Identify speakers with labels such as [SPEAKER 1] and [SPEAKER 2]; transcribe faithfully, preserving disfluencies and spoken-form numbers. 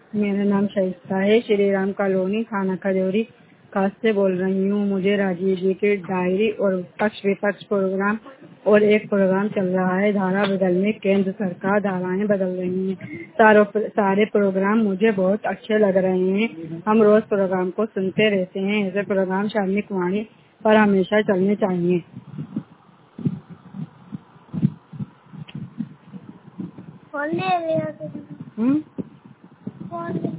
[SPEAKER 1] मेरा नाम शाइस्ता है। श्री राम कॉलोनी थाना खजूरी खास से बोल रही हूँ। मुझे राजीव जी की डायरी और पक्ष विपक्ष प्रोग्राम और एक प्रोग्राम चल रहा है धारा बदलने, केंद्र सरकार धाराएं बदल रही हैं। सारों सारे प्रोग्राम मुझे बहुत अच्छे लग रहे हैं। हम रोज प्रोग्राम को सुनते रहते हैं। ऐसे प्रोग्राम सामयिक वाणी पर हमेशा चलने चाहिए।
[SPEAKER 2] फोन ले लिया।
[SPEAKER 1] हम्म